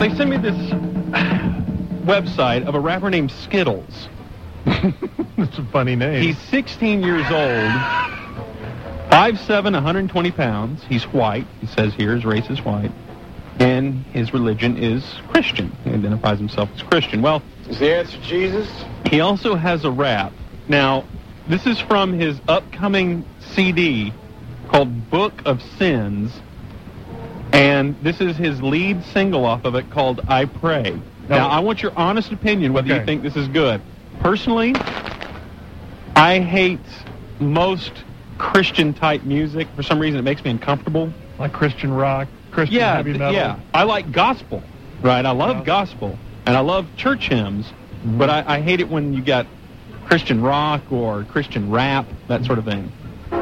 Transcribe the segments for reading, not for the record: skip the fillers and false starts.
They sent me this website of a rapper named Skittles. That's a funny name. He's 16 years old, 5'7", 120 pounds. He's white. He says here his race is white. And his religion is Christian. He identifies himself as Christian. Well, is the answer Jesus? He also has a rap. Now, this is from his upcoming CD called Book of Sins. And this is his lead single off of it called I Pray. Now, I want your honest opinion whether you think this is good. Personally, I hate most Christian-type music. For some reason, it makes me uncomfortable. Like Christian rock, Christian heavy metal? Yeah, I like gospel, right? I love gospel, and I love church hymns, but I hate it when you got Christian rock or Christian rap, that sort of thing.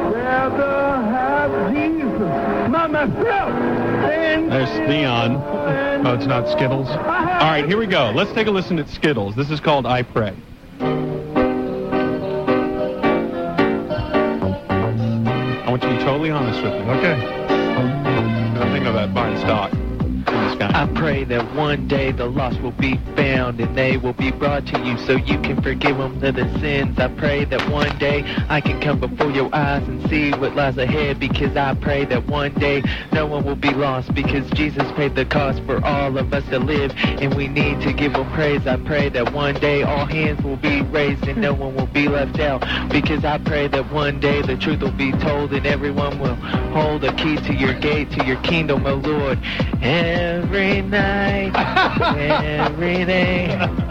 There's Dion. Oh, it's not Skittles? All right, here we go. Let's take a listen at Skittles. This is called I Pray. I want you to be totally honest with me. Okay. I'm thinking of that buying stock. I pray that one day the lost will be found and they will be brought to you so you can forgive them of their sins. I pray that one day I can come before your eyes and see what lies ahead, because I pray that one day no one will be lost, because Jesus paid the cost for all of us to live and we need to give him praise. I pray that one day all hands will be raised and no one will be left out, because I pray that one day the truth will be told and everyone will hold a key to your gate, to your kingdom, oh Lord. Every night, every day,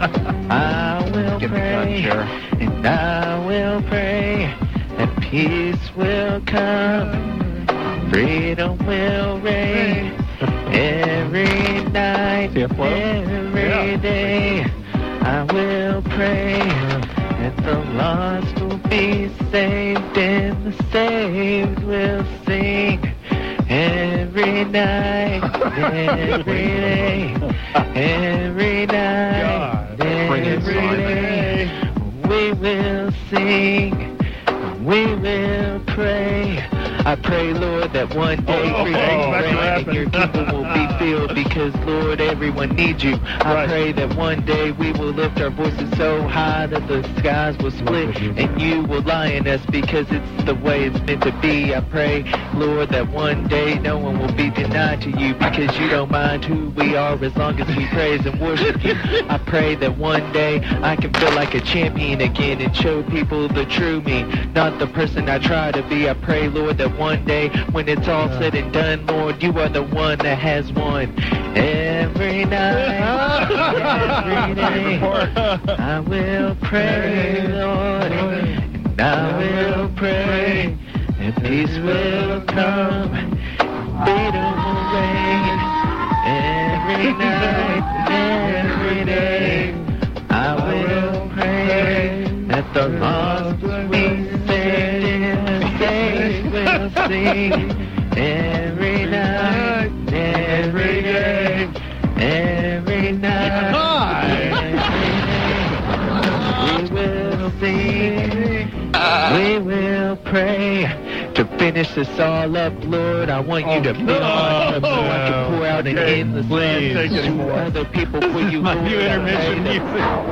I will pray, and I will pray, and peace will come, freedom will reign. Every night, every day, I will pray, and the lost will be saved, and the saved will sing. Every night, every day, every night, every day, we will sing, we will pray. I pray, Lord, that one day free will reign and your kingdom will be filled, because, Lord, everyone needs you. I pray that one day we will lift our voices so high that the skies will split and you will lie in us, because it's the way it's meant to be. I pray, Lord, that one day no one will be denied to you, because you don't mind who we are as long as we praise and worship you. I pray that one day I can feel like a champion again and show people the true me, not the person I try to be. I pray, Lord, that one day when it's all said and done, Lord, you are the one that has won. Every night, every day, I will pray, Lord, and I will pray, and peace will come, freedom will reign. Every night, every day, I will pray that the lost will be saved and the saved will sing. Every night, every day, every night, every day, we will sing, we will pray. To finish this all up, Lord, I want you to fill my cup so I can pour out an endless love to other people for you, Lord.